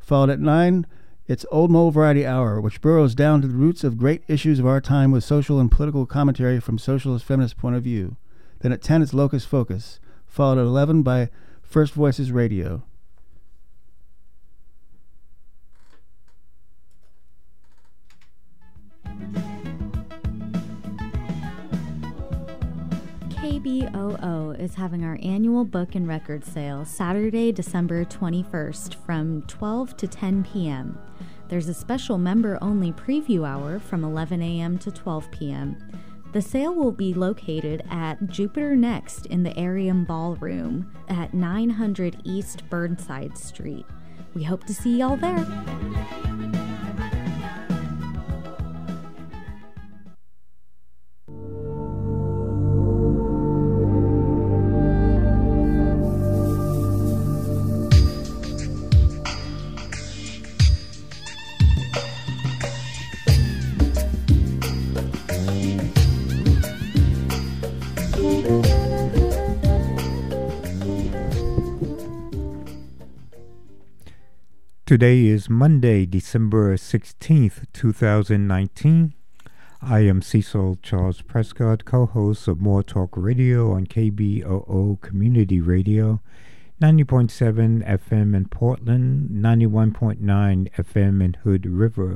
Followed at 9, it's Old Mole Variety Hour, which burrows down to the roots of great issues of our time with social and political commentary from socialist feminist point of view. Then at 10, it's Locus Focus, followed at 11 by First Voices Radio. KBOO is having our annual book and record sale Saturday, December 21st from 12 to 10 p.m. There's a special member-only preview hour from 11 a.m. to 12 p.m. The sale will be located at Jupiter Next in the Arium Ballroom at 900 East Burnside Street. We hope to see y'all there. Today is Monday, December 16th, 2019. I am Cecil Charles Prescott, co-host of More Talk Radio on KBOO Community Radio, 90.7 FM in Portland, 91.9 FM in Hood River,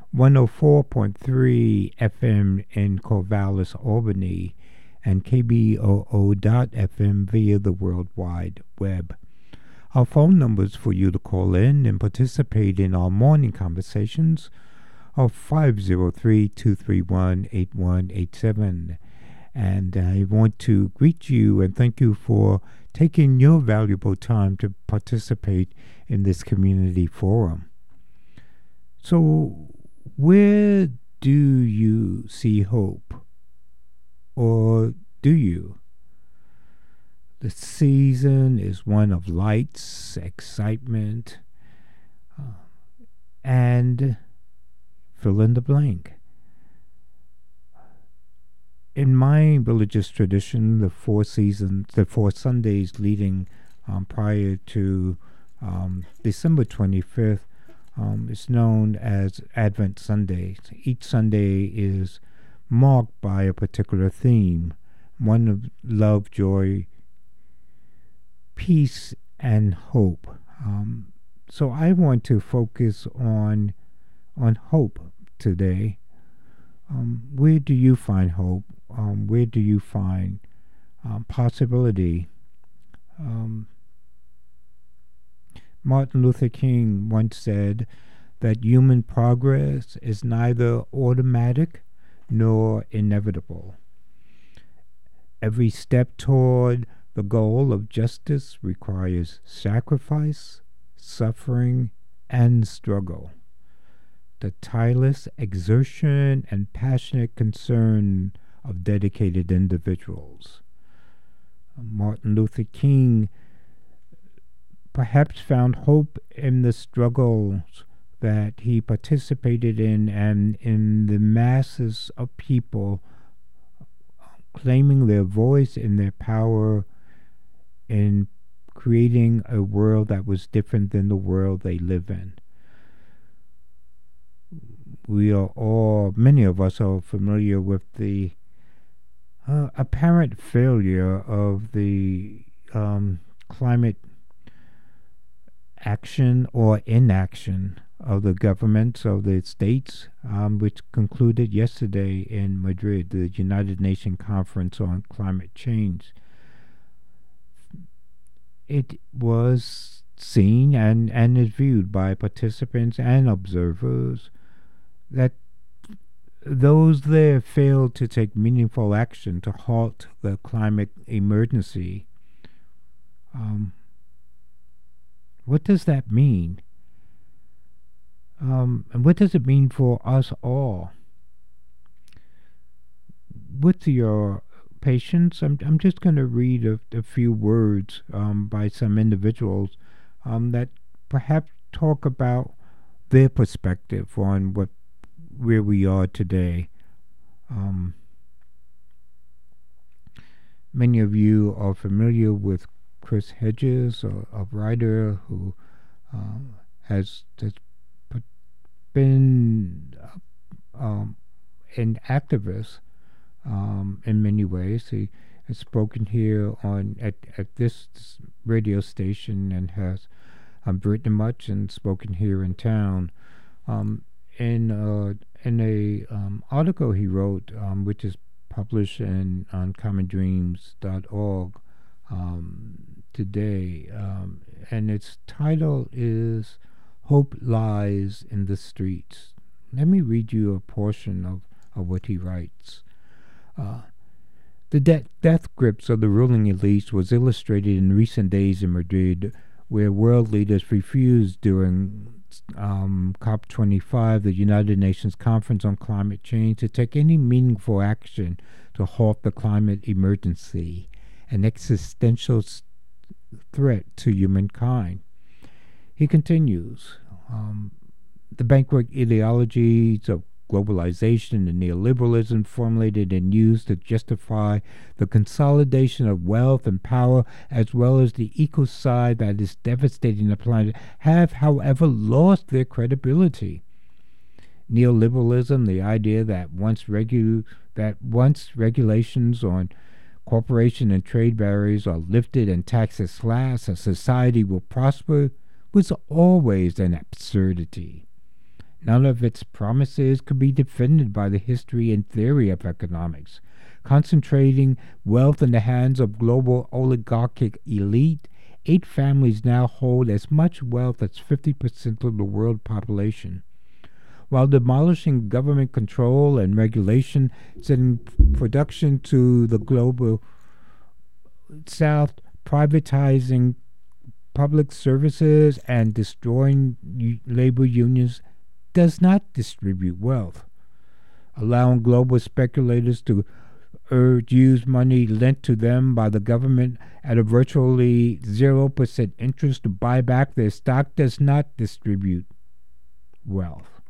104.3 FM in Corvallis, Albany, and KBOO.FM via the World Wide Web. Our phone numbers for you to call in and participate in our morning conversations are 503-231-8187. And I want to greet you and thank you for taking your valuable time to participate in this community forum. So, where do you see hope? Or do you? The season is one of lights, excitement, and fill in the blank. In my religious tradition, the four Sundays leading prior to December 25th is known as Advent Sundays. Each Sunday is marked by a particular theme, one of love, joy, peace, and hope. So I want to focus on hope today. Where do you find hope? Where do you find possibility? Martin Luther King once said that human progress is neither automatic nor inevitable. Every step toward the goal of justice requires sacrifice, suffering, and struggle. The tireless exertion and passionate concern of dedicated individuals. Martin Luther King perhaps found hope in the struggles that he participated in and in the masses of people claiming their voice and their power in creating a world that was different than the world they live in. Many of us are familiar with the apparent failure of the climate action or inaction of the governments of the states, which concluded yesterday in Madrid, the United Nations Conference on Climate Change. It was seen and is viewed by participants and observers that those there failed to take meaningful action to halt the climate emergency. What does that mean? And what does it mean for us all? With your patience, I'm just going to read a few words by some individuals that perhaps talk about their perspective on where we are today. Many of you are familiar with Chris Hedges, a writer who has been an activist in many ways. He has spoken here at this radio station and has written much and spoken here in town. In a article he wrote, which is published on commondreams.org today, and its title is "Hope Lies in the Streets." Let me read you a portion of what he writes. The death grips of the ruling elites was illustrated in recent days in Madrid, where world leaders refused during COP25, the United Nations Conference on Climate Change, to take any meaningful action to halt the climate emergency, an existential threat to humankind. He continues, the bankrupt ideologies of globalization and neoliberalism formulated and used to justify the consolidation of wealth and power, as well as the ecocide that is devastating the planet, have, however, lost their credibility. Neoliberalism, the idea that once regulations on corporation and trade barriers are lifted and taxes slashed, a society will prosper, was always an absurdity. None of its promises could be defended by the history and theory of economics. Concentrating wealth in the hands of global oligarchic elite, 8 families now hold as much wealth as 50% of the world population. While demolishing government control and regulation, sending production to the global south, privatizing public services, and destroying labor unions, does not distribute wealth. Allowing global speculators to use money lent to them by the government at a virtually 0% interest to buy back their stock does not distribute wealth.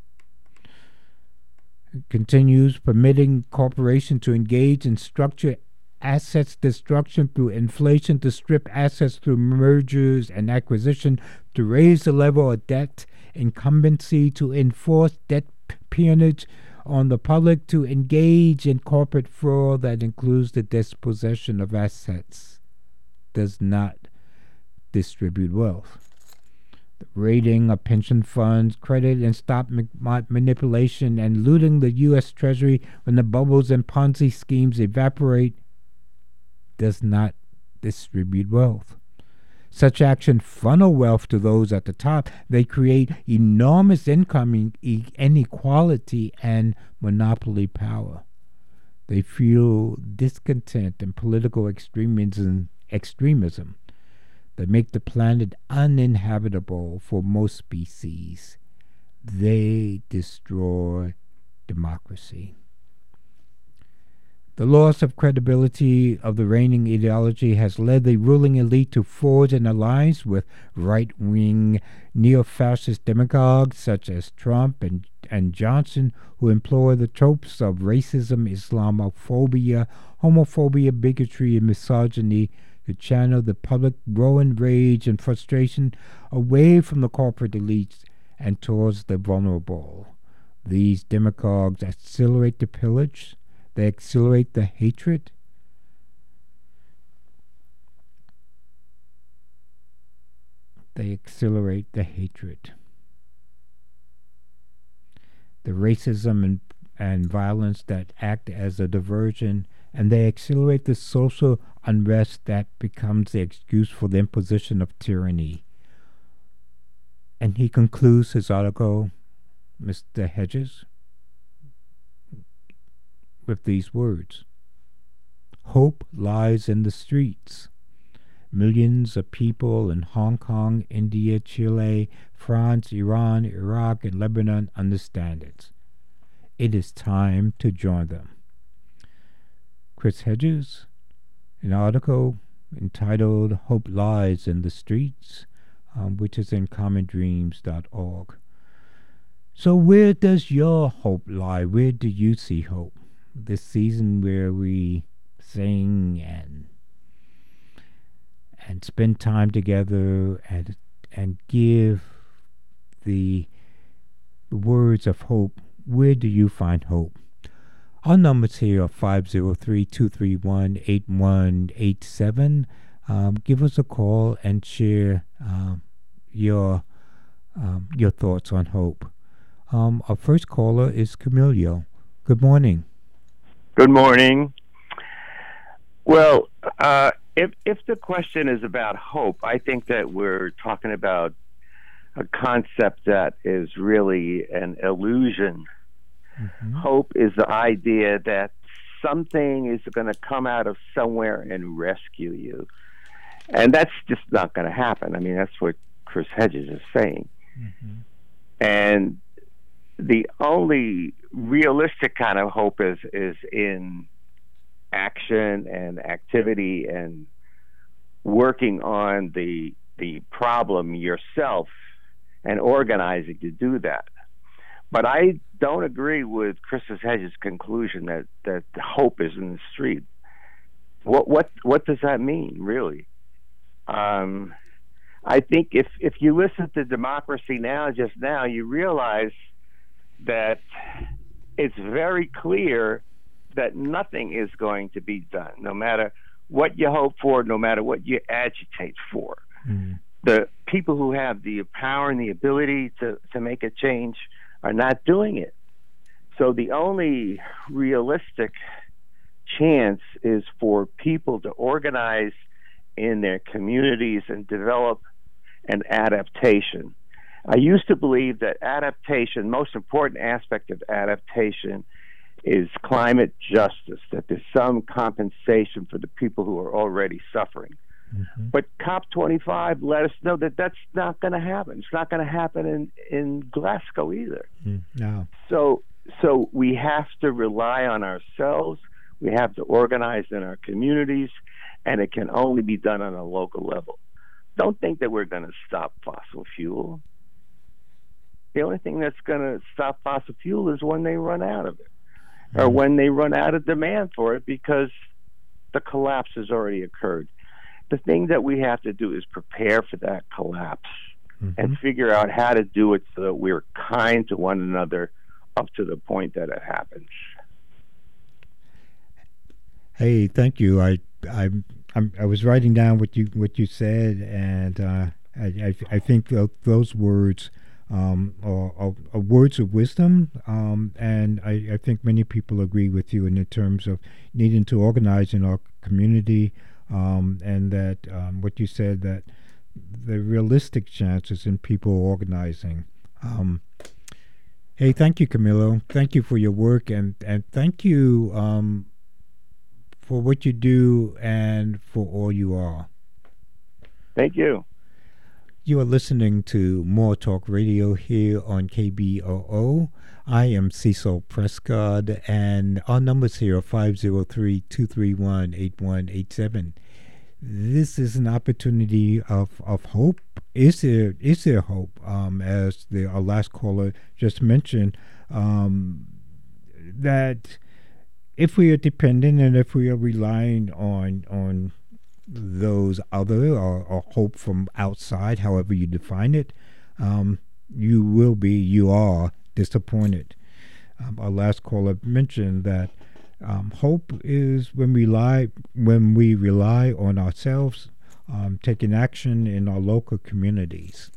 It continues, permitting corporations to engage in structure assets destruction through inflation, to strip assets through mergers and acquisition, to raise the level of debt incumbency, to enforce debt peonage on the public, to engage in corporate fraud that includes the dispossession of assets, does not distribute wealth. The raiding of pension funds, credit and stock manipulation, and looting the U.S. Treasury when the bubbles and Ponzi schemes evaporate does not distribute wealth. Such action funnel wealth to those at the top. They create enormous income inequality and monopoly power. They fuel discontent and political extremism that make the planet uninhabitable for most species. They destroy democracy. The loss of credibility of the reigning ideology has led the ruling elite to forge an alliance with right-wing neo-fascist demagogues such as Trump and Johnson, who employ the tropes of racism, Islamophobia, homophobia, bigotry, and misogyny to channel the public growing rage and frustration away from the corporate elites and towards the vulnerable. These demagogues accelerate the pillage. They accelerate the hatred. The racism and violence that act as a diversion, and they accelerate the social unrest that becomes the excuse for the imposition of tyranny. And he concludes his article, Mr. Hedges, with these words: hope lies in the streets. Millions of people in Hong Kong, India, Chile, France, Iran, Iraq, and Lebanon understand it. It is time to join them. Chris Hedges, an article entitled Hope Lies in the Streets, which is in commondreams.org. So where does your hope lie? Where do you see hope? This season where we sing and spend time together and give the words of hope, where do you find hope? Our numbers here are 503-231-8187. Give us a call and share your thoughts on hope. Our first caller is Camilio. Good morning. Good morning. Well, if the question is about hope, I think that we're talking about a concept that is really an illusion. Mm-hmm. Hope is the idea that something is going to come out of somewhere and rescue you. And that's just not going to happen. I mean, that's what Chris Hedges is saying. Mm-hmm. And the only realistic kind of hope is in action and activity and working on the problem yourself and organizing to do that. But I don't agree with Chris Hedges' conclusion that hope is in the street. What does that mean, really? I think if you listen to Democracy Now! Just now, you realize that it's very clear that nothing is going to be done, no matter what you hope for, no matter what you agitate for. Mm. The people who have the power and the ability to make a change are not doing it. So the only realistic chance is for people to organize in their communities and develop an adaptation. I used to believe that adaptation, most important aspect of adaptation, is climate justice, that there's some compensation for the people who are already suffering. Mm-hmm. But COP25 let us know that that's not going to happen. It's not going to happen in Glasgow either. No. So we have to rely on ourselves. We have to organize in our communities, and it can only be done on a local level. Don't think that we're going to stop fossil fuel. The only thing that's going to stop fossil fuel is when they run out of it, or when they run out of demand for it, because the collapse has already occurred. The thing that we have to do is prepare for that collapse, mm-hmm. and figure out how to do it so that we're kind to one another up to the point that it happens. Hey, thank you. I was writing down what you said, and I think those words are words of wisdom, and I think many people agree with you in the terms of needing to organize in our community, and that what you said, that the realistic chances in people organizing. Hey, thank you, Camilo. Thank you for your work, and thank you for what you do and for all you are. Thank you. You are listening to More Talk Radio here on KBOO. I am Cecil Prescott, and our numbers here are 503-231-8187. This is an opportunity of hope. Is there hope? As our last caller just mentioned, that if we are dependent and if we are relying on those other or hope from outside, however you define it, you are disappointed. Our last caller mentioned that hope is when we rely on ourselves, taking action in our local communities.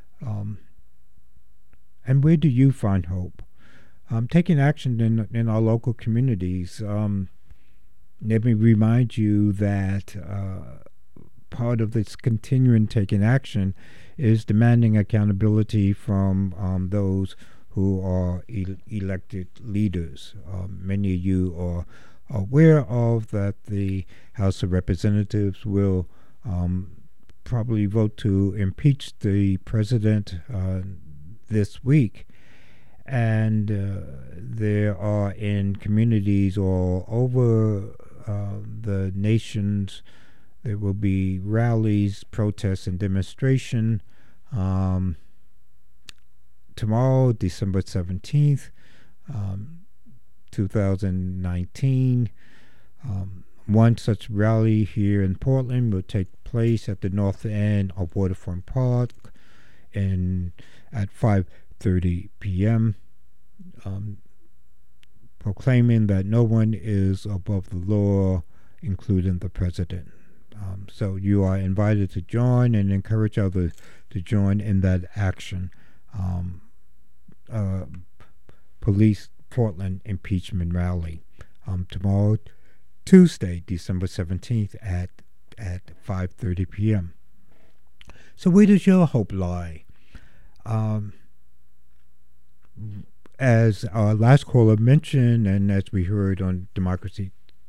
And where do you find hope? Taking action in our local communities. Let me remind you that part of this continuing taking action is demanding accountability from those who are elected leaders. Many of you are aware of that the House of Representatives will probably vote to impeach the president this week. And there are in communities all over the nations, there will be rallies, protests, and demonstration. Tomorrow, December 17th, 2019, one such rally here in Portland will take place at the north end of Waterfront Park. at 5:30 p.m., proclaiming that no one is above the law, including the president. So you are invited to join and encourage others to join in that action. Police Portland impeachment rally tomorrow, Tuesday, December 17th at 5:30 p.m. So where does your hope lie? As our last caller mentioned, and as we heard on Democracy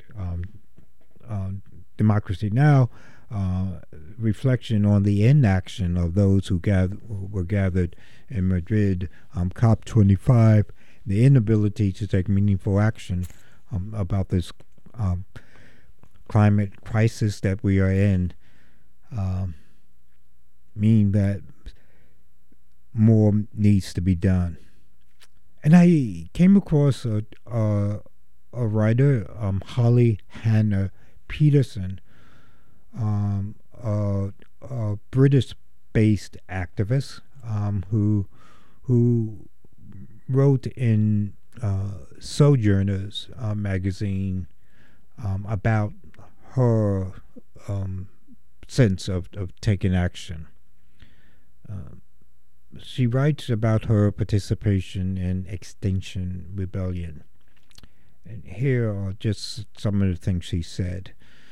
Now, reflection on the inaction of those who were gathered in Madrid, COP25, the inability to take meaningful action about this climate crisis that we are in, mean that more needs to be done. And I came across a writer, Holly Hannah Peterson, a British-based activist who wrote in Sojourners magazine about her sense of taking action. She writes about her participation in Extinction Rebellion. And here are just some of the things she said.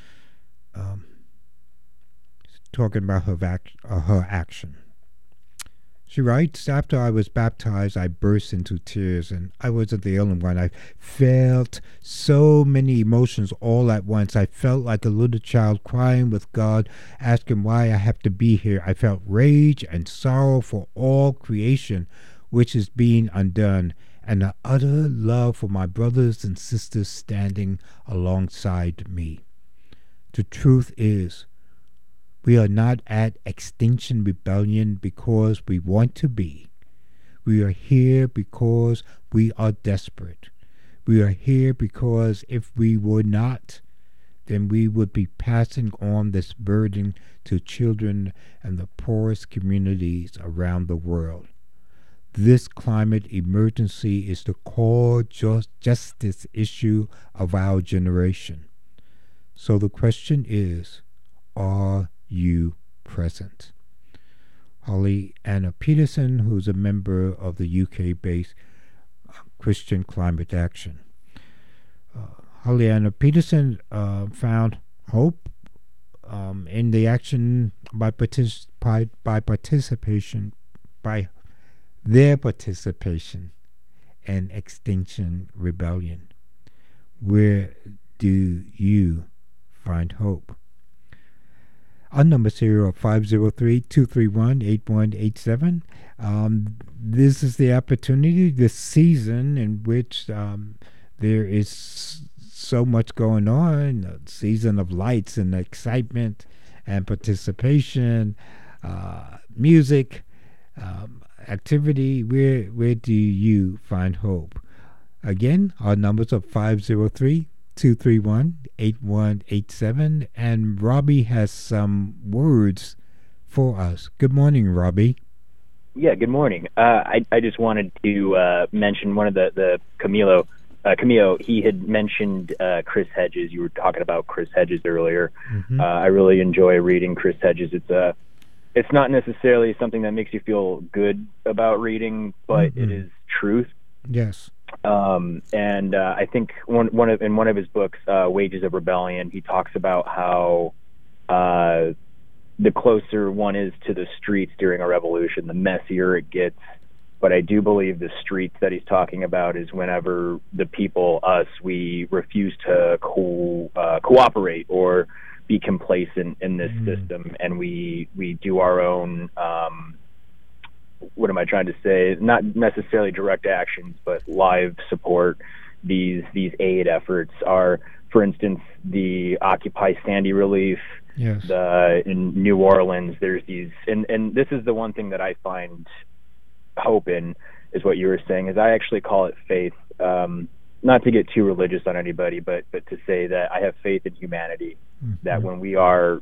Talking about her action. She writes, after I was baptized, I burst into tears, and I wasn't the only one. I felt so many emotions all at once. I felt like a little child crying with God, asking why I have to be here. I felt rage and sorrow for all creation, which is being undone, and an utter love for my brothers and sisters standing alongside me. The truth is, we are not at Extinction Rebellion because we want to be. We are here because we are desperate. We are here because if we were not, then we would be passing on this burden to children and the poorest communities around the world. This climate emergency is the core justice issue of our generation. So the question is, are you present? Holly Anna Peterson, who's a member of the UK-based Christian Climate Action. Holly Anna Peterson found hope in the action by their participation in Extinction Rebellion. Where do you find hope? Our number is 503-231-8187. This is the opportunity, this season in which there is so much going on, a season of lights and excitement and participation, music, activity. Where do you find hope? Again, our numbers are 503-231-8187, and Robbie has some words for us. Good morning, Robbie. Yeah, good morning. I just wanted to mention one of the Camilo, he had mentioned Chris Hedges. You were talking about Chris Hedges earlier. Mm-hmm. I really enjoy reading Chris Hedges. It's not necessarily something that makes you feel good about reading, but it is truth. Yes. And I think in one of his books, Wages of Rebellion, he talks about how the closer one is to the streets during a revolution, the messier it gets. But I do believe the streets that he's talking about is whenever the people, us, we refuse to cooperate or be complacent in this system, and we do our own. What am I trying to say? Not necessarily direct actions, but live support. These aid efforts are, for instance, the Occupy Sandy relief. Yes. In New Orleans, there's these, and this is the one thing that I find hope in, is what you were saying, is I actually call it faith. Not to get too religious on anybody, but to say that I have faith in humanity. Mm-hmm. That when we are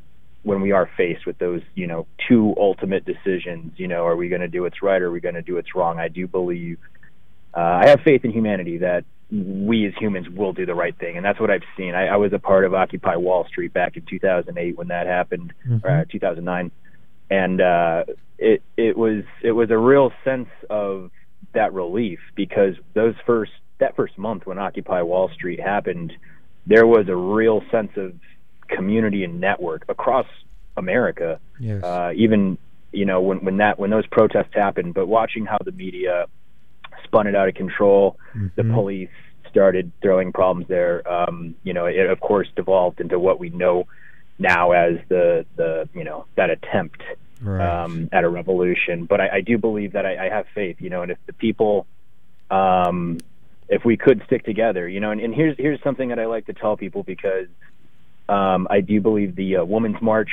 when we are faced with those, two ultimate decisions, are we going to do what's right or are we going to do what's wrong? I do believe, I have faith in humanity that we as humans will do the right thing. And that's what I've seen. I was a part of Occupy Wall Street back in 2008 when that happened, 2009. And it was a real sense of that relief, because that first month when Occupy Wall Street happened, there was a real sense of community and network across America. Yes. Even when those protests happened, but watching how the media spun it out of control, the police started throwing problems there. It of course devolved into what we know now as the that attempt at a revolution. But I do believe that I have faith, and if the people, if we could stick together, and here's something that I like to tell people, because I do believe the Women's March,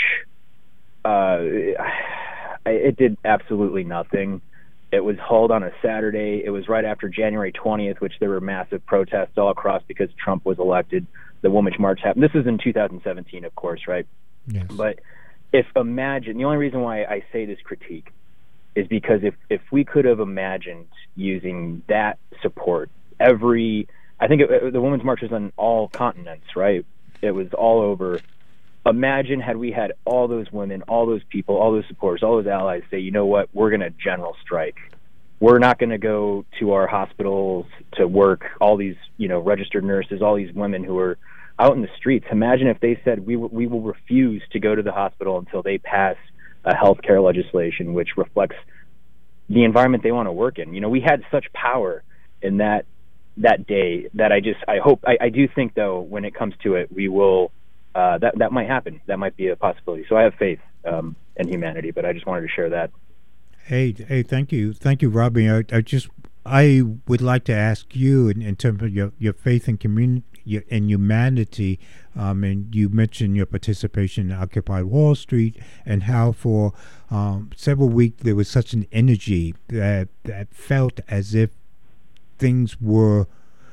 it did absolutely nothing. It was held on a Saturday. It was right after January 20th, which there were massive protests all across because Trump was elected. The Women's March happened. This is in 2017, of course, right? Yes. But imagine, the only reason why I say this critique is because if we could have imagined using that support, I think the Women's March was on all continents, right? It was all over. Imagine had we had all those women, all those people, all those supporters, all those allies say, you know what, we're going to general strike. We're not going to go to our hospitals to work, all these, registered nurses, all these women who are out in the streets. Imagine if they said, we will refuse to go to the hospital until they pass a health care legislation which reflects the environment they want to work in. We had such power in that day that I do think, though, when it comes to it, we will, that might happen. That might be a possibility. So I have faith in humanity, but I just wanted to share that. Hey, thank you, Robbie. I would like to ask you in terms of your faith in community and humanity, and you mentioned your participation in Occupy Wall Street and how for several weeks there was such an energy that felt as if things were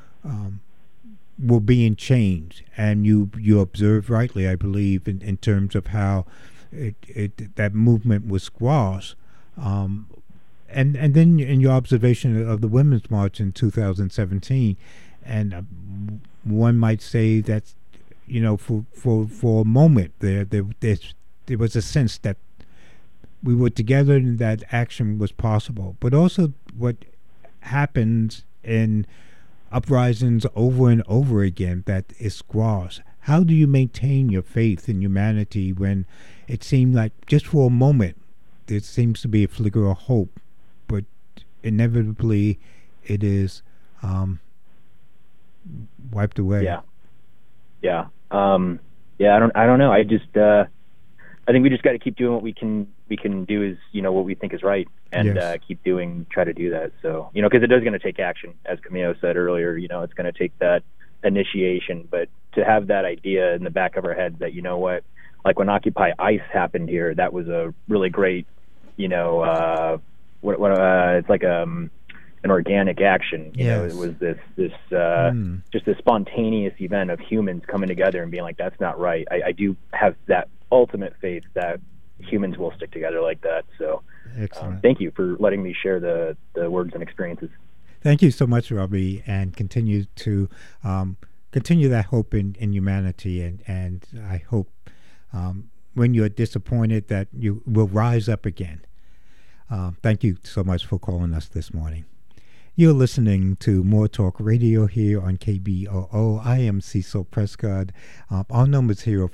being changed, and you observed rightly, I believe, in terms of how that movement was squashed. And then in your observation of the Women's March in 2017, and one might say that, for a moment there was a sense that we were together and that action was possible. But also what happens in uprisings over and over again that is squashed. How do you maintain your faith in humanity when it seemed like just for a moment there seems to be a flicker of hope, but inevitably it is wiped away? Yeah. I don't know. I think we just got to keep doing what we can do, is what we think is right, and Yes. try to do that. So because it is going to take action, as Camilo said earlier. It's going to take that initiation, but to have that idea in the back of our head that like when Occupy ICE happened here, that was a really great, it's like an organic action. Yes. It was this just this spontaneous event of humans coming together and being like, that's not right. I do have that ultimate faith that humans will stick together like that. So thank you for letting me share the words and experiences. Thank you so much, Robbie, and continue that hope in humanity, and I hope when you're disappointed that you will rise up again. Thank you so much for calling us this morning. You're listening to More Talk Radio here on KBOO. I am Cecil Prescott. Our number is here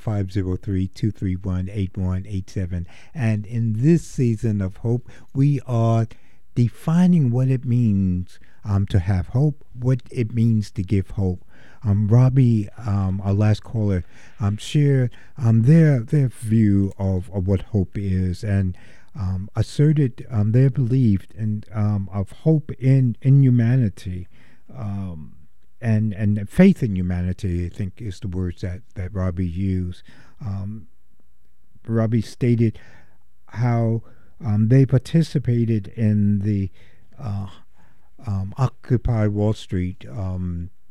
503-231-8187. And in this season of hope, we are defining what it means to have hope, what it means to give hope. Robbie, our last caller, shared their view of what hope is, and asserted their belief of hope in humanity, and faith in humanity, I think is the words that Robbie used. Robbie stated how they participated in the Occupy Wall Street.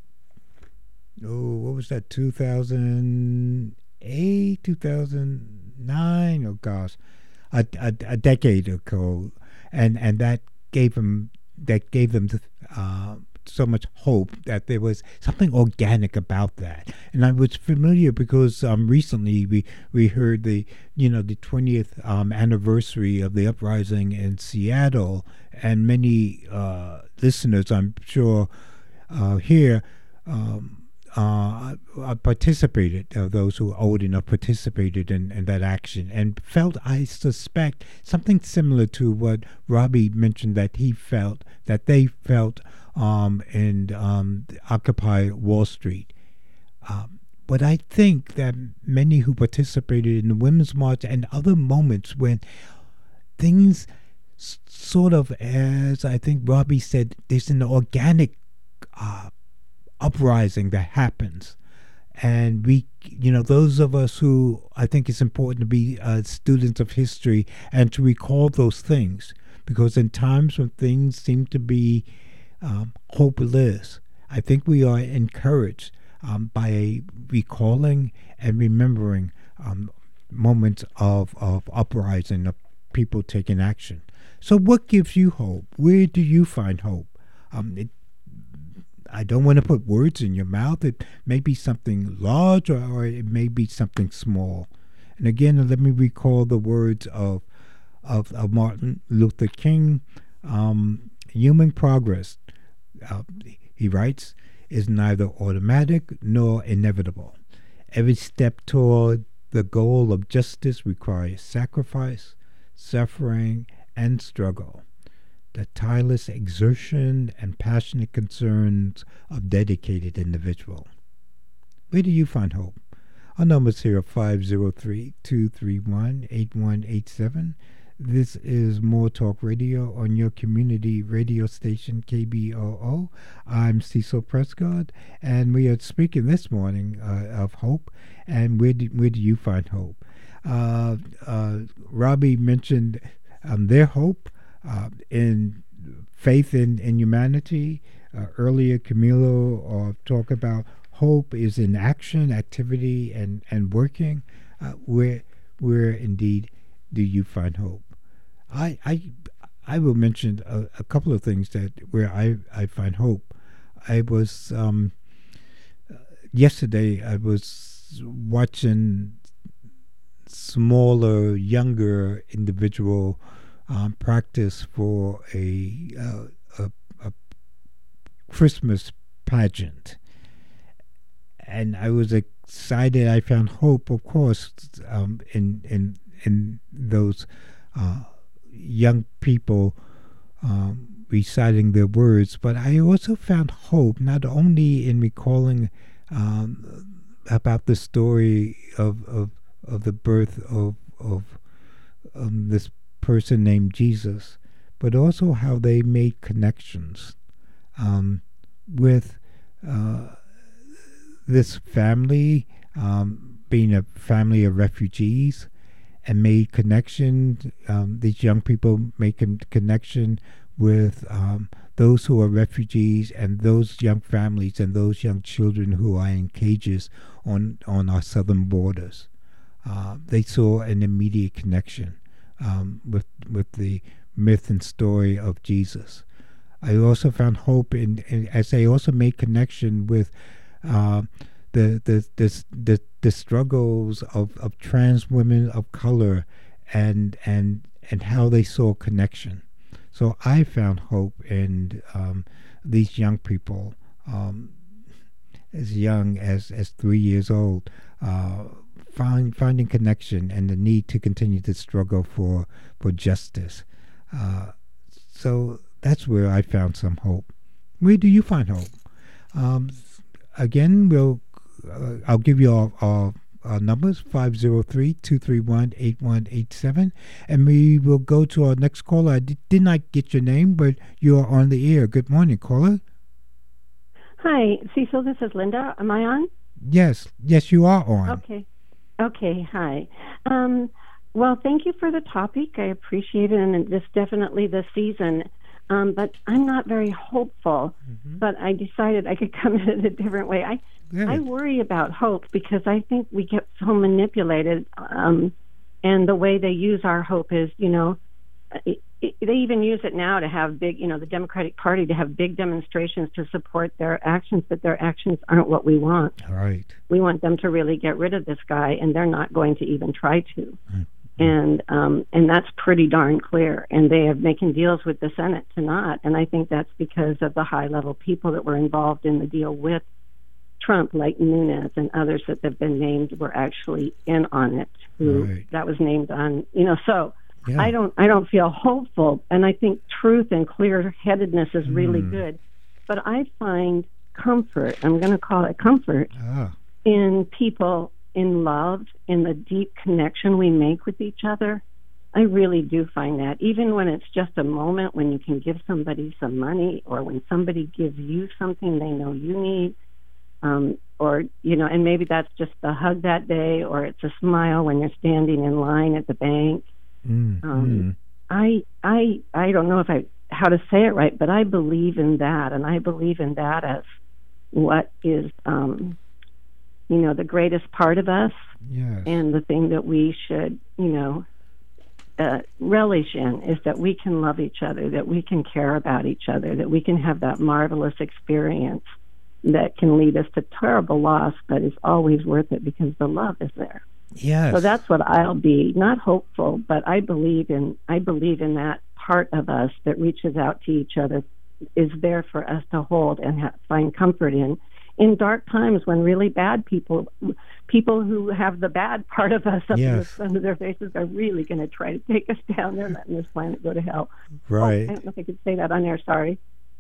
What was that? 2008, 2000. 2009, oh gosh, a decade ago, and that gave them so much hope that there was something organic about that. And I was familiar because recently we heard the 20th anniversary of the uprising in Seattle, and many listeners, I'm sure, here participated, those who are old enough participated in that action, and felt, I suspect, something similar to what Robbie mentioned that they felt in Occupy Wall Street. But I think that many who participated in the Women's March and other moments when things sort of, as I think Robbie said, there's an organic uprising that happens. And we, those of us who, I think it's important to be students of history and to recall those things, because in times when things seem to be hopeless, I think we are encouraged by recalling and remembering moments of uprising, of people taking action. So what gives you hope? Where do you find hope? I don't want to put words in your mouth. It may be something large, or it may be something small. And again, let me recall the words of Martin Luther King. Human progress, he writes, is neither automatic nor inevitable. Every step toward the goal of justice requires sacrifice, suffering, and struggle. The tireless exertion and passionate concerns of dedicated individual. Where do you find hope? Our numbers here are 503-231-8187. This is More Talk Radio on your community radio station, KBOO. I'm Cecil Prescott, and we are speaking this morning of hope. And where do you find hope? Robbie mentioned their hope in faith in humanity. Earlier, Camilo talked about hope is in action, activity, and working. Where indeed do you find hope? I will mention a couple of things where I find hope. I was yesterday I was watching smaller, younger individual practice for a Christmas pageant, and I was excited. I found hope, of course, in those young people reciting their words, but I also found hope not only in recalling about the story of the birth of this person named Jesus, but also how they made connections with this family, being a family of refugees, and made connection. These young people make a connection with those who are refugees, and those young families and those young children who are in cages on our southern borders. They saw an immediate connection with the myth and story of Jesus. I also found hope in as they also made connection with the struggles of trans women of color and how they saw connection. So I found hope in these young people, as young as 3 years old, finding connection and the need to continue to struggle for justice. So that's where I found some hope. Where do you find hope? Again, I'll give you our numbers, 503-231-8187, and we will go to our next caller. I did not get your name, but you are on the air. Good morning, caller. Hi, Cecil, this is Linda. Am I on? Yes, you are on. Okay, hi. Well, thank you for the topic. I appreciate it, and it's definitely the season. But I'm not very hopeful, but I decided I could come at it a different way. I worry about hope because I think we get so manipulated And the way they use our hope is, they even use it now to have big, the Democratic Party to have big demonstrations to support their actions, but their actions aren't what we want. All right. We want them to really get rid of this guy, and they're not going to even try to. Mm-hmm. And that's pretty darn clear. And they are making deals with the Senate to not. And I think that's because of the high-level people that were involved in the deal with Trump, like Nunes and others that have been named, were actually in on it. That was named on, so. Yeah. I don't feel hopeful, and I think truth and clear-headedness is really good. But I find comfort, I'm going to call it comfort, in people, in love, in the deep connection we make with each other. I really do find that, even when it's just a moment when you can give somebody some money, or when somebody gives you something they know you need, or, and maybe that's just a hug that day, or it's a smile when you're standing in line at the bank. I don't know how to say it right, but I believe in that, and I believe in that as what is, the greatest part of us, yes. And the thing that we should, relish in is that we can love each other, that we can care about each other, that we can have that marvelous experience that can lead us to terrible loss, but is always worth it because the love is there. Yes. So that's what I'll be, not hopeful, but I believe in that part of us that reaches out to each other, is there for us to hold and find comfort in dark times when really bad people who have the bad part of us up in the front of their faces are really going to try to take us down. They're letting this planet go to hell. Right. I don't know if I could say that on air, sorry.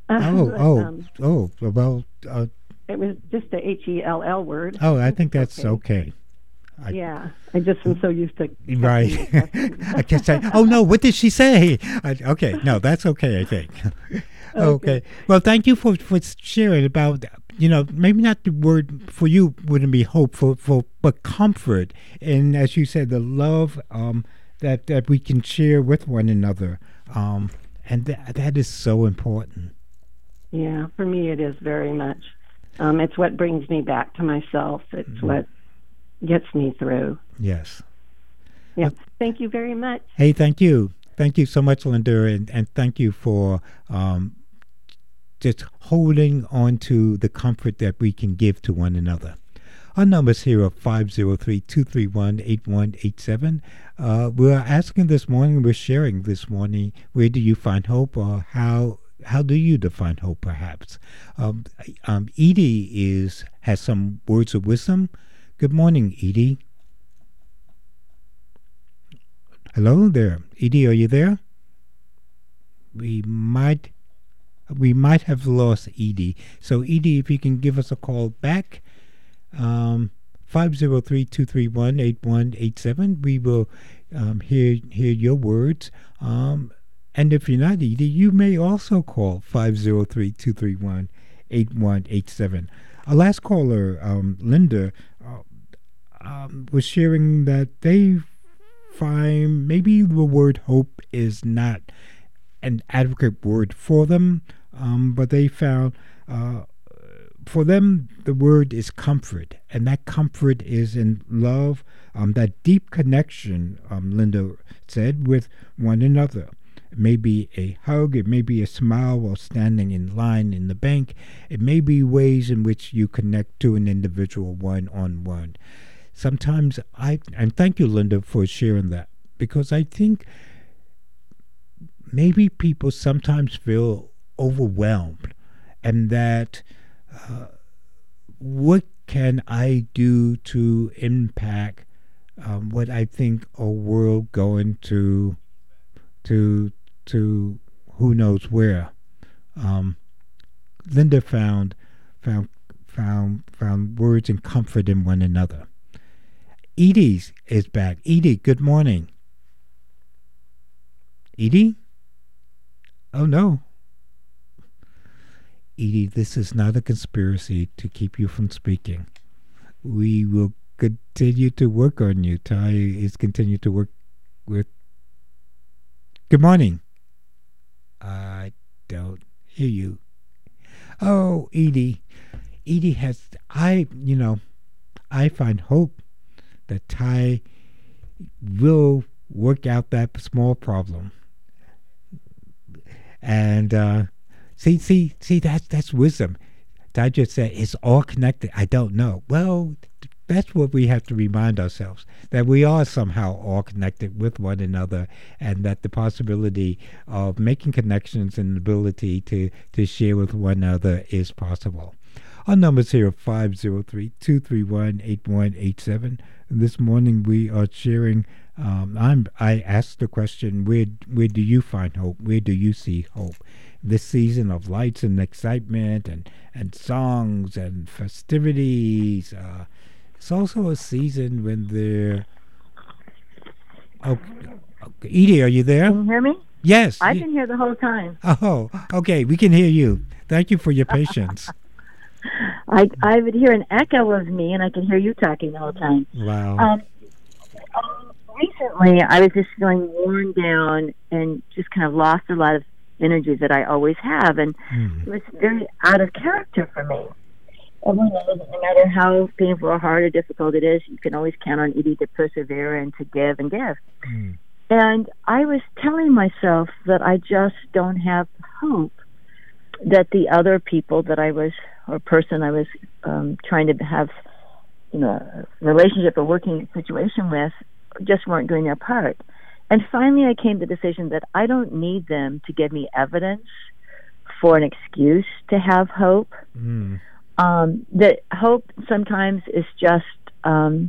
Well, it was just the HELL word. Oh, I think that's okay. I just am so used to... Right. I can't say, oh, no, what did she say? Okay, no, that's okay, I think. Okay. Well, thank you for sharing about, maybe not the word for you wouldn't be hope, but comfort. And as you said, the love that we can share with one another. And that is so important. Yeah, for me it is very much. It's what brings me back to myself. It's what gets me through. Yes. Yeah. Thank you very much. Hey, thank you. Thank you so much, Linda, and thank you for just holding on to the comfort that we can give to one another. Our numbers here are 503-231-8187. We're asking this morning, we're sharing this morning, where do you find hope, or how do you define hope, perhaps? Edie has some words of wisdom. Good morning, Edie. Hello there. Edie, are you there? We might have lost Edie. So, Edie, if you can give us a call back, 503-231-8187. We will hear your words. And if you're not Edie, you may also call 503-231-8187. Our last caller, Linda, was sharing that they find maybe the word hope is not an adequate word for them, but they found for them the word is comfort, and that comfort is in love, that deep connection, Linda said, with one another. It may be a hug, it may be a smile while standing in line in the bank, it may be ways in which you connect to an individual one-on-one. Sometimes and thank you, Linda, for sharing that, because I think maybe people sometimes feel overwhelmed, and that what can I do to impact what I think a world going to who knows where. Linda found words and comfort in one another. Edie is back. Edie, good morning. Edie? Oh no. Edie, this is not a conspiracy to keep you from speaking. We will continue to work on you. Ty is continuing to work with... Good morning. I don't hear you. Oh, Edie. Edie has... I find hope that Ty we'll work out that small problem. And see, that's wisdom. I just said it's all connected. I don't know. Well, that's what we have to remind ourselves, that we are somehow all connected with one another, and that the possibility of making connections and ability to share with one another is possible. Our numbers here are 503-231-8187. This morning we are sharing, I asked the question, where do you find hope? Where do you see hope? This season of lights and excitement and songs and festivities, it's also a season when there... Edie, are you there? Can you hear me? Yes. I can hear the whole time. Oh, okay. We can hear you. Thank you for your patience. I would hear an echo of me, and I can hear you talking the whole time. Wow. Recently, I was just feeling worn down and just kind of lost a lot of energy that I always have, and it was very out of character for me. Everyone knows that no matter how painful or hard or difficult it is, you can always count on Edie to persevere and to give and give. And I was telling myself that I just don't have hope that the other people that I was, or person I was trying to have, a relationship or working situation with, just weren't doing their part. And finally I came to the decision that I don't need them to give me evidence for an excuse to have hope. That hope sometimes is just a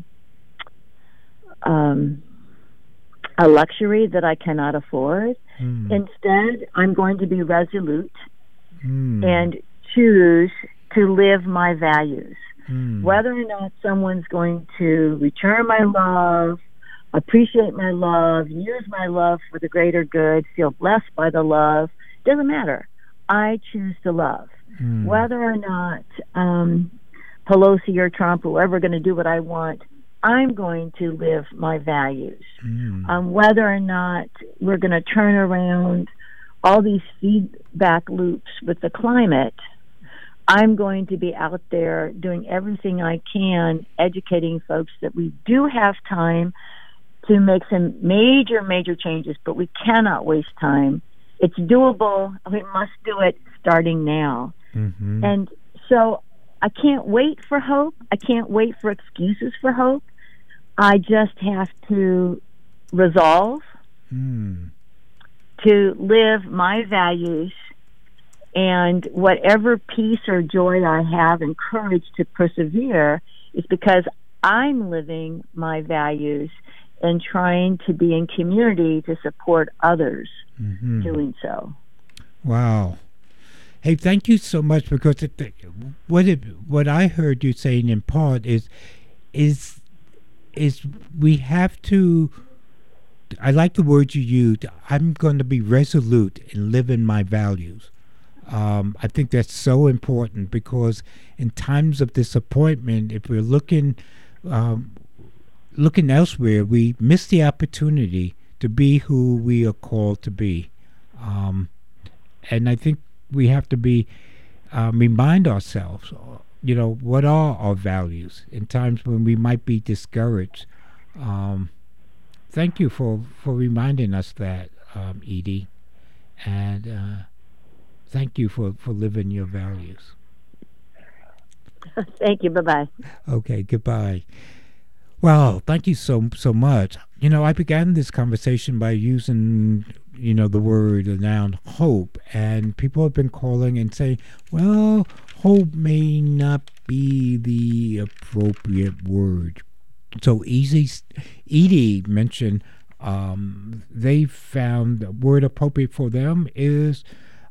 luxury that I cannot afford. Instead, I'm going to be resolute and choose to live my values. Whether or not someone's going to return my love, appreciate my love, use my love for the greater good, feel blessed by the love, doesn't matter. I choose to love. Whether or not Pelosi or Trump, whoever, going to do what I want, I'm going to live my values. Whether or not we're going to turn around all these feedback loops with the climate, I'm going to be out there doing everything I can, educating folks that we do have time to make some major changes, but we cannot waste time. It's doable. We must do it starting now. And so I can't wait for hope. I can't wait for excuses for hope. I just have to resolve to live my values, and whatever peace or joy I have and courage to persevere is because I'm living my values and trying to be in community to support others doing so. Wow. Hey, thank you so much, because what I heard you saying in part is we have to, I like the word you used, I'm going to be resolute in living my values. I think that's so important, because in times of disappointment, if we're looking elsewhere, we miss the opportunity to be who we are called to be. And I think we have to be remind ourselves, what are our values in times when we might be discouraged. Thank you for reminding us that, Edie, and thank you for living your values. Thank you. Bye-bye. Okay, goodbye. Well, thank you so much. I began this conversation by using, the word, the noun, hope, and people have been calling and saying, well, hope may not be the appropriate word. So Edie mentioned they found the word appropriate for them is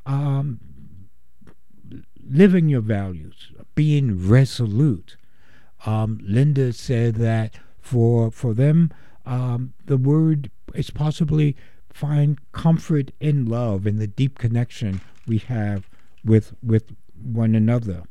living your values, being resolute. Linda said that for them, the word is possibly find comfort in love, in the deep connection we have with one another.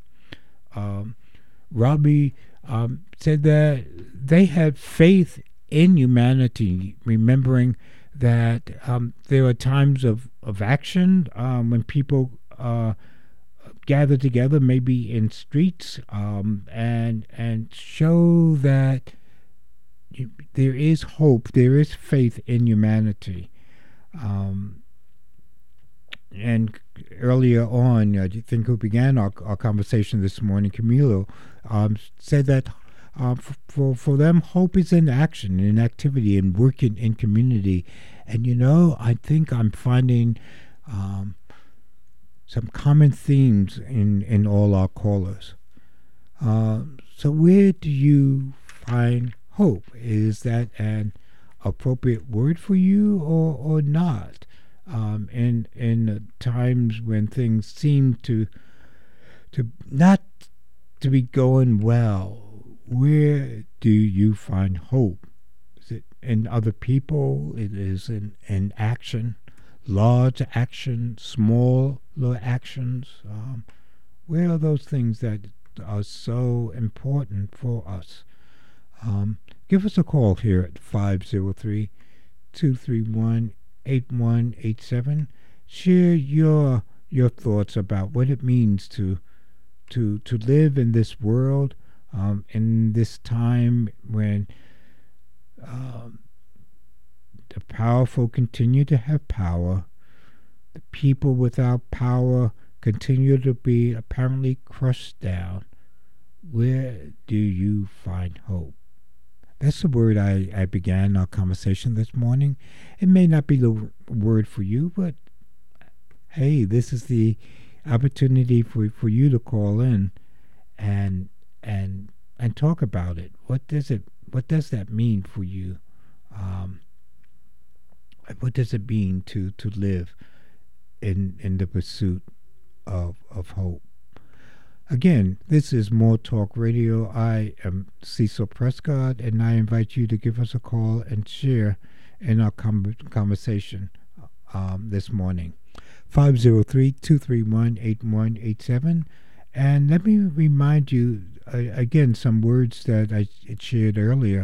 Robbie said that they had faith in humanity, remembering that there are times of action when people gather together, maybe in streets, and show that there is hope, there is faith in humanity. And earlier on, I think who began our conversation this morning, Camilo, said that for them, hope is in action, in activity, in working in community. And I think I'm finding some common themes in all our callers. So where do you find hope? Is that an appropriate word for you or not? In times when things seem to not to be going well, where do you find hope? Is it in other people? It is in action, large action, smaller actions. Where are those things that are so important for us? Give us a call here at 503-231-8187. Share your thoughts about what it means to live in this world, in this time when the powerful continue to have power, the people without power continue to be apparently crushed down. Where do you find hope? That's the word I began our conversation this morning. It may not be the word for you, but hey, this is the opportunity for you to call in and talk about it. What does that mean for you? What does it mean to live in the pursuit of hope? Again, this is More Talk Radio. I am Cecil Prescott, and I invite you to give us a call and share in our conversation this morning. 503-231-8187. And let me remind you, again, some words that I shared earlier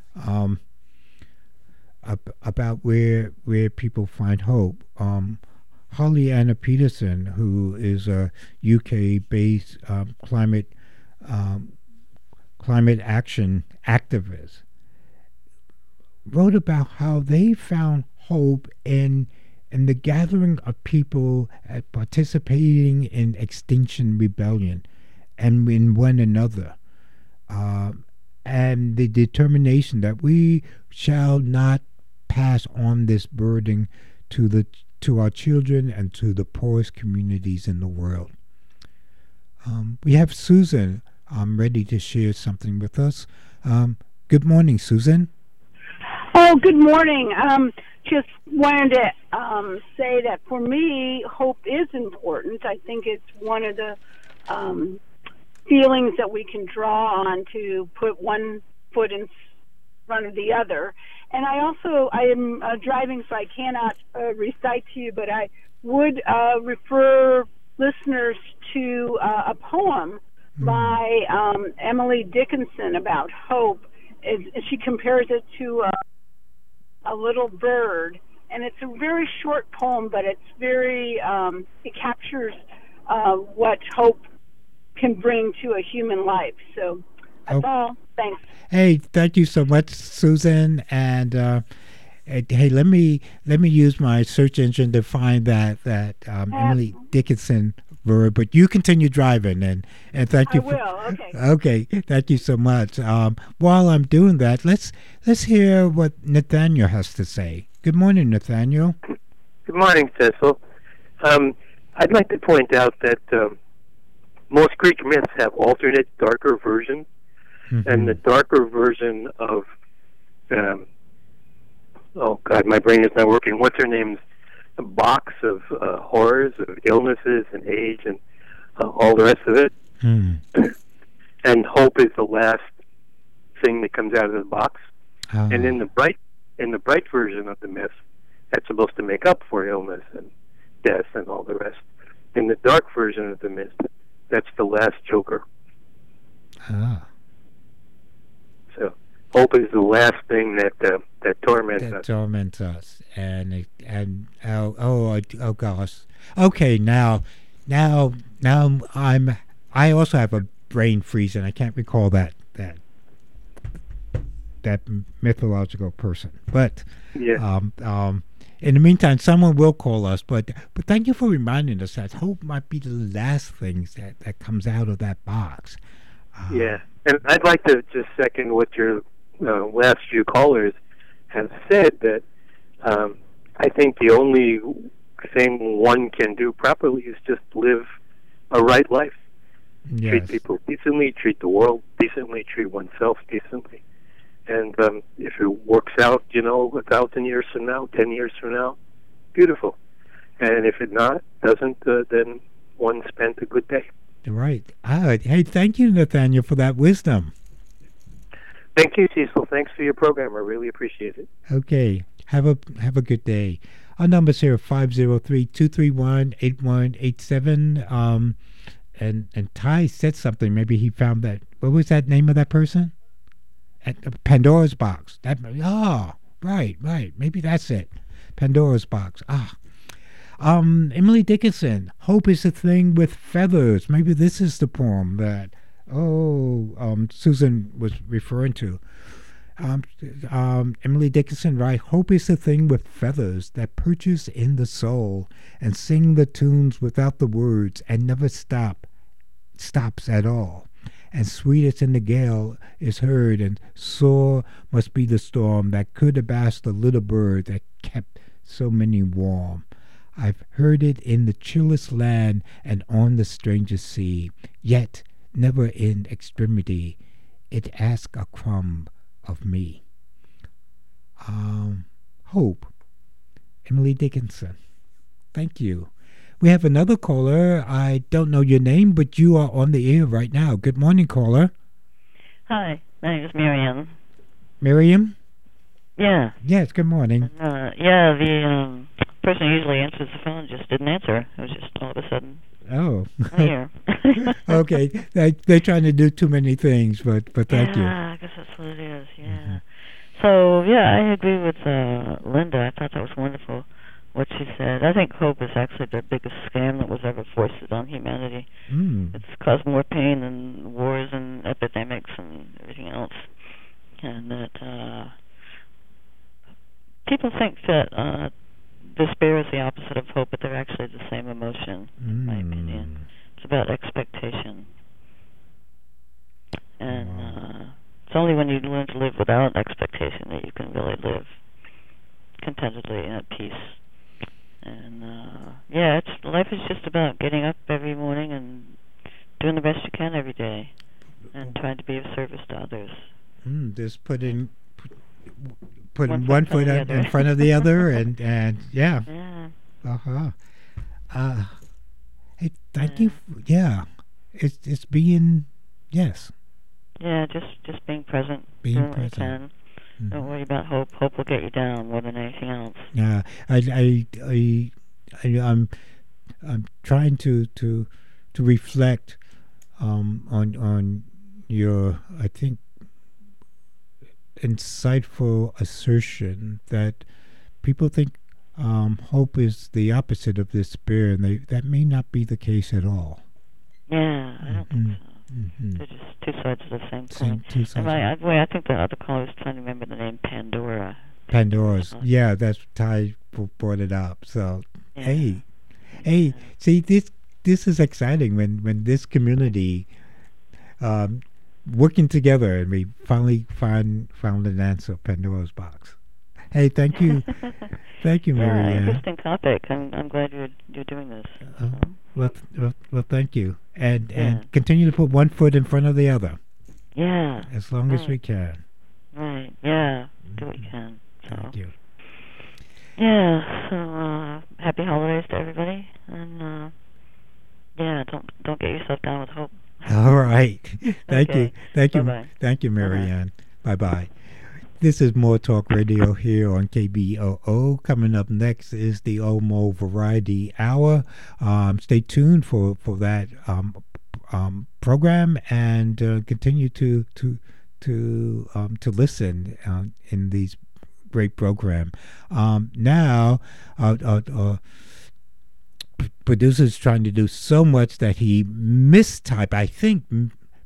about where people find hope. Holly Anna Peterson, who is a UK-based climate action activist, wrote about how they found hope in the gathering of people participating in Extinction Rebellion and in one another, and the determination that we shall not pass on this burden to our children and to the poorest communities in the world. We have Susan ready to share something with us. Good morning, Susan. Oh, good morning. Just wanted to say that for me, hope is important. I think it's one of the feelings that we can draw on to put one foot in front of the other. And I am driving, so I cannot recite to you, but I would refer listeners to a poem by Emily Dickinson about hope. She compares it to a little bird, and it's a very short poem, but it's very it captures what hope can bring to a human life. So that's all. Thanks. Hey, thank you so much, Susan. And hey, let me use my search engine to find that Emily Dickinson word. But you continue driving, and thank you. I will. Okay. Okay, thank you so much. While I'm doing that, let's hear what Nathaniel has to say. Good morning, Nathaniel. Good morning, Cecil. I'd like to point out that most Greek myths have alternate, darker versions. Mm-hmm. And the darker version of, oh God, my brain is not working. What's her name's box of horrors, of illnesses and age and all the rest of it. Mm. And hope is the last thing that comes out of the box. And in the bright version of the myth, that's supposed to make up for illness and death and all the rest. In the dark version of the myth, that's the last joker. So hope is the last thing that torments us. That torments us, and oh gosh. Okay, now I also have a brain freeze, and I can't recall that. that mythological person. But Yeah. in the meantime, someone will call us. But thank you for reminding us that hope might be the last things that comes out of that box. Yeah, and I'd like to just second what your last few callers have said, that I think the only thing one can do properly is just live a right life. Yes. Treat people decently, treat the world decently, treat oneself decently. And if it works out, 1,000 years from now, 10 years from now, beautiful. And if it doesn't, then one spent a good day. Right. Hey, thank you, Nathaniel, for that wisdom. Thank you, Cecil. Thanks for your program. I really appreciate it. Okay. Have a good day. Our number's here, 503-231-8187. And Ty said something. Maybe he found that. What was that name of that person? At Pandora's Box. Right. Maybe that's it. Pandora's Box. Emily Dickinson. Hope is a thing with feathers. Maybe this is the poem that Susan was referring to. Emily Dickinson, right? Hope is a thing with feathers that perches in the soul and sing the tunes without the words and never stops at all. And sweetest in the gale is heard, and sore must be the storm that could abash the little bird that kept so many warm. I've heard it in the chillest land and on the strangest sea, yet never in extremity it ask a crumb of me. Hope. Emily Dickinson. Thank you. We have another caller. I don't know your name, but you are on the air right now. Good morning, caller. Hi, my name is Miriam. Miriam? Yeah. Yes, good morning. The person who usually answers the phone just didn't answer. It was just all of a sudden. Oh. Here. Okay. They're trying to do too many things, but thank you. Yeah, I guess that's what it is, yeah. Mm-hmm. So, I agree with Linda. I thought that was wonderful, what she said. I think hope is actually the biggest scam that was ever foisted on humanity. It's caused more pain than wars and epidemics and everything else. And that people think that despair is the opposite of hope, but they're actually the same emotion, in my opinion. It's about expectation. And it's only when you learn to live without expectation that you can really live contentedly and at peace. And life is just about getting up every morning and doing the best you can every day, and trying to be of service to others. Just putting one foot in front of the other, and yeah. Hey, thank you. It's being yes. Yeah, just being present. Being present. What you can. Don't worry about hope. Hope will get you down more than anything else. Yeah, I'm trying to reflect on your, I think, insightful assertion that people think hope is the opposite of despair, and that may not be the case at all. Yeah, I don't think so. They're just two sides of the same coin. Two sides. I think the other caller was trying to remember the name Pandora. Pandora's. Yeah, that's Ty brought it up. So, hey, see, this is exciting when this community working together, and we finally found an answer. Pandora's box. Hey, thank you, thank you, Mary Ann. Interesting topic. I'm glad you're doing this. Well, thank you, and continue to put one foot in front of the other. Yeah. As long as we can. Right. Yeah. Do what you can. So. Thank you. Yeah. So happy holidays to everybody, and don't get yourself down with hope. All right. Thank you. Bye-bye. Thank you, Mary Ann. Bye. This is More Talk Radio here on KBOO. Coming up next is the Omo Variety Hour. Stay tuned for that program, and continue to listen in these great program. Now, producer's trying to do so much that he mistyped. I think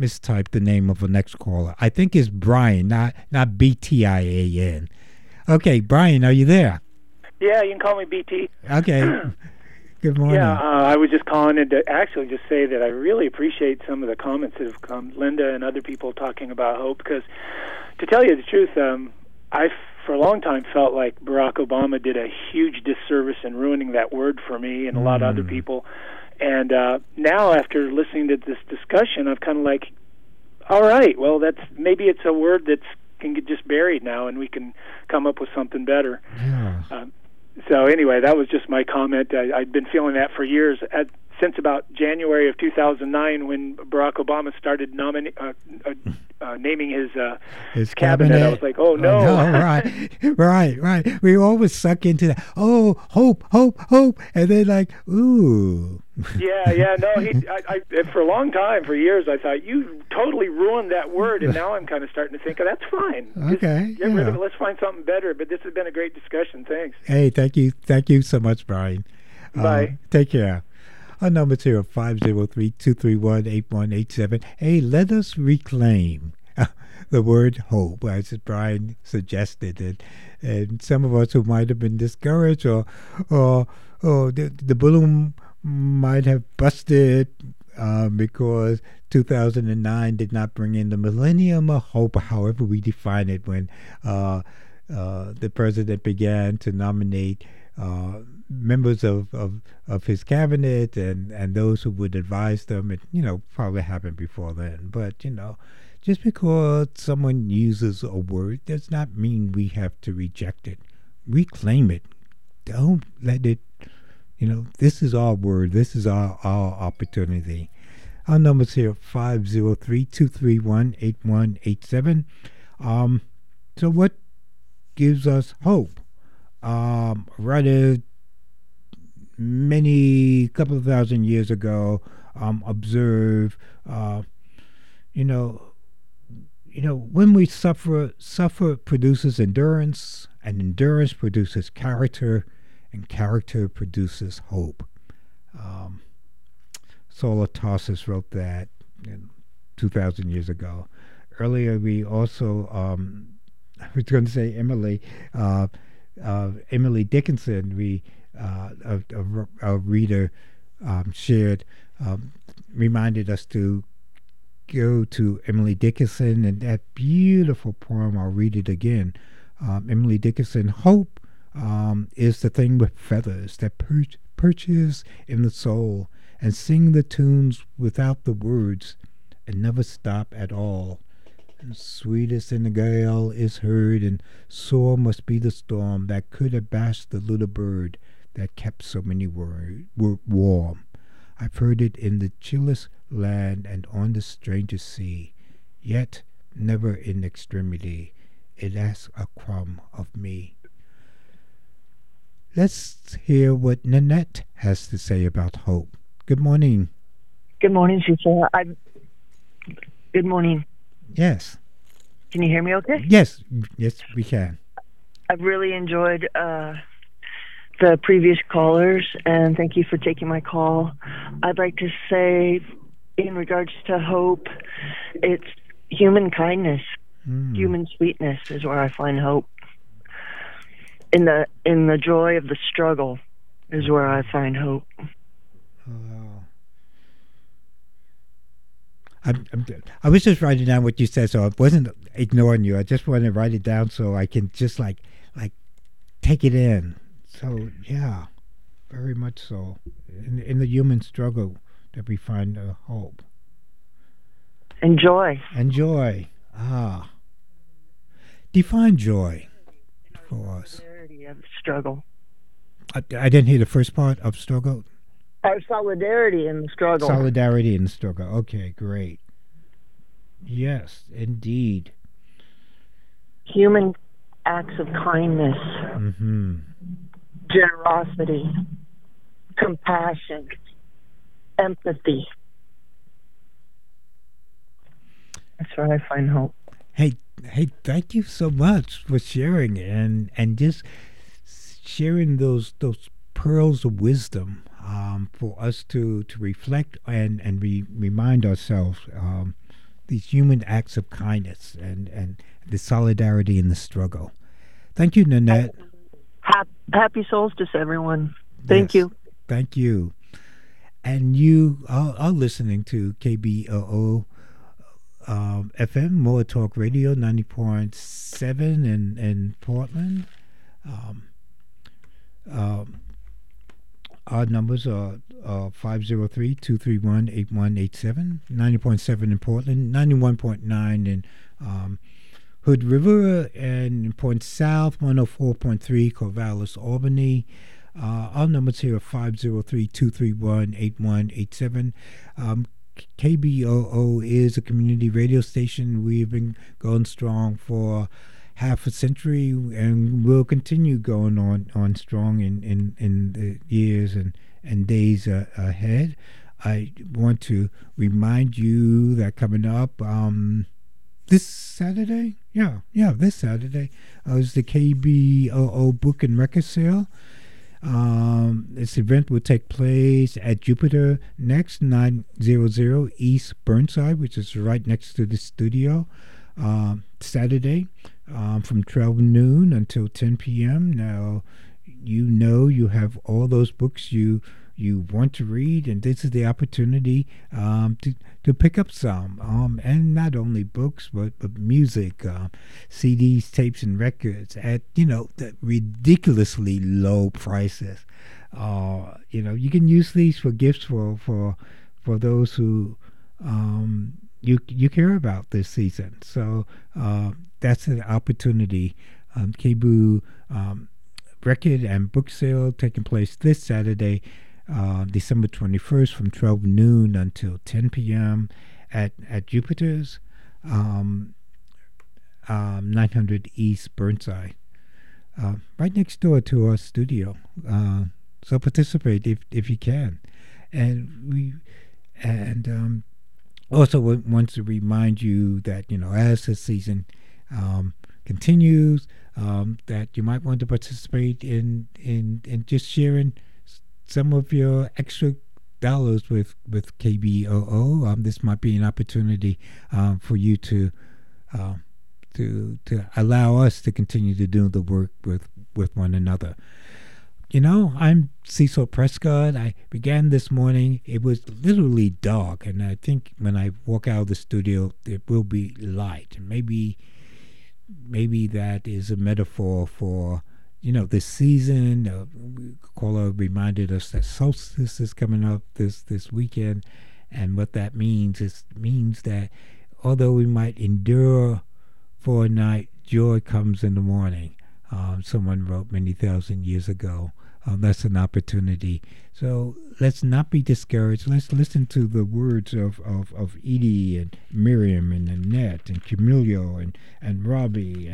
mistyped the name of the next caller. I think it's Brian, not BTIAN. Okay, Brian, are you there? Yeah, you can call me BT. Okay. Good morning. Yeah, I was just calling in to actually just say that I really appreciate some of the comments that have come, Linda and other people talking about hope, because to tell you the truth, I for a long time felt like Barack Obama did a huge disservice in ruining that word for me and a lot of other people. And now, after listening to this discussion, I'm kind of like, all right, well, maybe it's a word that can get just buried now, and we can come up with something better. Yeah. So anyway, that was just my comment. I'd been feeling that for years, since about January of 2009, when Barack Obama started naming his cabinet. I was like, oh no. Right. We always suck into that. Oh, hope, and then like, ooh. Yeah. No, I for a long time, for years, I thought you totally ruined that word, and now I'm kind of starting to think, oh, that's fine. Okay. Get rid of it. Let's find something better. But this has been a great discussion. Thanks. Hey, thank you so much, Brian. Bye. Take care. Our number's here, 503-231-8187. Hey, let us reclaim the word hope, as Brian suggested. And some of us who might have been discouraged or the balloon might have busted because 2009 did not bring in the millennium of hope, however we define it, when the president began to nominate members of his cabinet and those who would advise them. It probably happened before then, but just because someone uses a word does not mean we have to reject it. Reclaim it. Don't let it. This is our word. This is our opportunity. Our number's here, 503-231-8187. So what gives us hope? Rather, couple of thousand years ago, observe, when we suffer produces endurance, and endurance produces character, and character produces hope. Saul of Tarsus wrote that 2,000 years ago. Earlier, we also, I was going to say Emily Dickinson, a reader, shared, reminded us to go to Emily Dickinson and that beautiful poem. I'll read it again. Emily Dickinson, hope is the thing with feathers that perches in the soul and sing the tunes without the words and never stop at all. And sweetest in the gale is heard, and sore must be the storm that could have bashed the little bird that kept so many warm. I've heard it in the chillest land and on the strangest sea, yet never in extremity it asks a crumb of me. Let's hear what Nanette has to say about hope. Good morning. Good morning, Cecil. Good morning. Yes. Can you hear me okay? Yes, we can. I've really enjoyed the previous callers, and thank you for taking my call. I'd like to say, in regards to hope, it's human kindness, human sweetness is where I find hope. In the joy of the struggle is where I find hope. I was just writing down what you said, so I wasn't ignoring you. I just wanted to write it down so I can just like take it in. So yeah, very much so. In the human struggle that we find hope. And joy. Define joy for us. Solidarity of struggle. I didn't hear the first part of struggle. Our solidarity in the struggle. Solidarity in the struggle. Okay, great. Yes, indeed. Human acts of kindness, generosity, compassion, empathy. That's where I find hope. Hey, thank you so much for sharing and just sharing those pearls of wisdom for us to reflect and remind ourselves these human acts of kindness and the solidarity in the struggle. Thank you, Nanette. Happy solstice, everyone. Thank you. Thank you. And you are listening to KBOO FM, More Talk Radio, 90.7 in Portland. Our numbers are 503-231-8187, 90.7 in Portland, 91.9 in Hood River, and in Point South, 104.3 Corvallis, Albany. Our numbers here are 503-231-8187. KBOO is a community radio station. We've been going strong for half a century, and we'll continue going on strong in the years and days ahead. I want to remind you that coming up this Saturday, this Saturday, is the KBOO Book and Record Sale. This event will take place at Jupiter Next, 900 East Burnside, which is right next to the studio, Saturday, from 12 noon until 10 p.m. Now, you have all those books you want to read, and this is the opportunity to pick up some, and not only books but music, CDs, tapes, and records at the ridiculously low prices. You can use these for gifts for those who you care about this season. So that's an opportunity. KBOO record and book sale taking place this Saturday, December 21st, from 12 noon until 10 p.m. at Jupiter's, 900 East Burnside, right next door to our studio. So participate if you can, and also want to remind you that as the season continues, that you might want to participate in just sharing some of your extra dollars with KBOO. This might be an opportunity for you to allow us to continue to do the work with one another. I'm Cecil Prescott. I began this morning. It was literally dark, and I think when I walk out of the studio, it will be light. Maybe that is a metaphor for this season. Caller reminded us that solstice is coming up this weekend, and what that means that although we might endure for a night, joy comes in the morning. Someone wrote many thousand years ago. That's an opportunity. So let's not be discouraged. Let's listen to the words of Edie and Miriam and Annette and Camilio and Robbie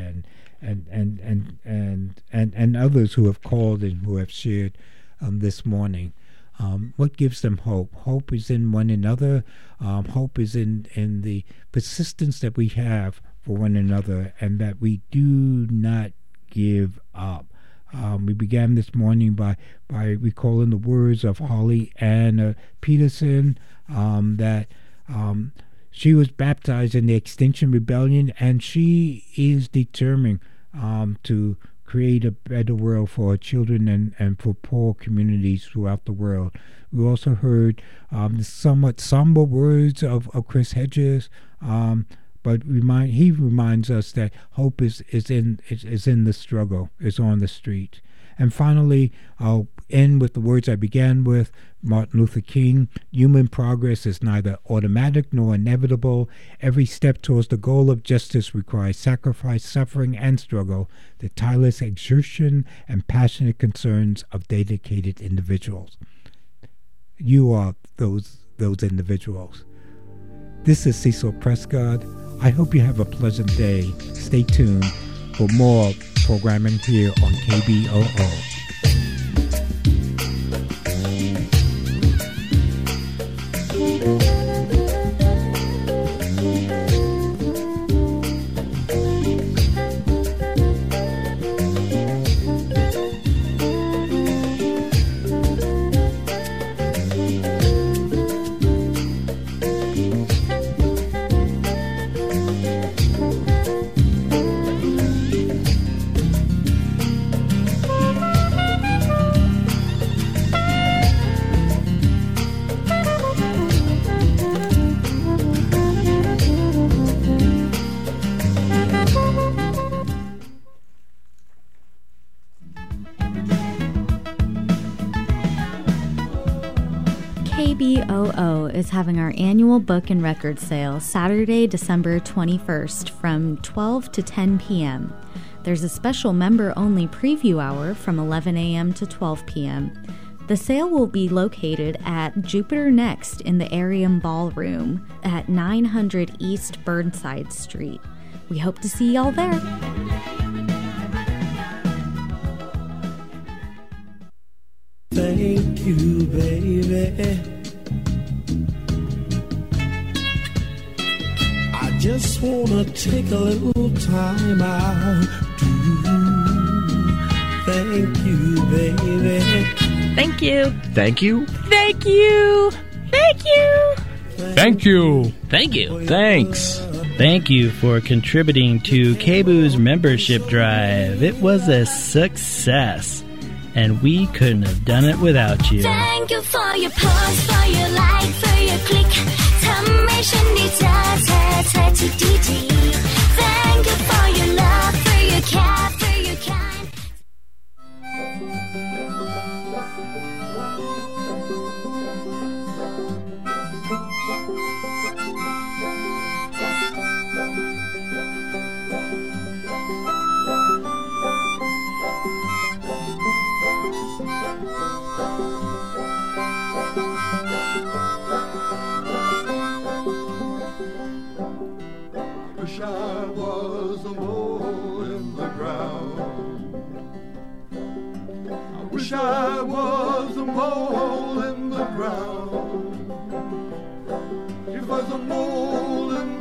and others who have called and who have shared this morning. What gives them hope? Hope is in one another. Hope is in the persistence that we have for one another, and that we do not give up. We began this morning by recalling the words of Holly Ann Peterson, that she was baptized in the Extinction Rebellion, and she is determined to create a better world for her children and for poor communities throughout the world. We also heard the somewhat somber words of Chris Hedges, but he reminds us that hope is in the struggle, is on the street. And finally, I'll end with the words I began with, Martin Luther King: human progress is neither automatic nor inevitable. Every step towards the goal of justice requires sacrifice, suffering, and struggle, the tireless exertion and passionate concerns of dedicated individuals. You are those individuals. This is Cecil Prescott. I hope you have a pleasant day. Stay tuned for more programming here on KBOO. OO is having our annual book and record sale Saturday, December 21st from 12 to 10 p.m. There's a special member-only preview hour from 11 a.m. to 12 p.m. The sale will be located at Jupiter Next in the Arium Ballroom at 900 East Burnside Street. We hope to see y'all there. Thank you, baby. I just wanna take a little time out to thank you, baby. Thank you. Thank you. Thank you. Thank you. Thank you. Thank you. Thanks. Thank you for contributing to KBOO's membership drive. It was a success, and we couldn't have done it without you. Thank you for your post, for your like, for your click. ทำให้ฉันได้เจอเธอที่ดี Thank you for your love, for your care, for your kind. Wish I was a mole in the ground. I wish I was a mole in the ground. If I was a mole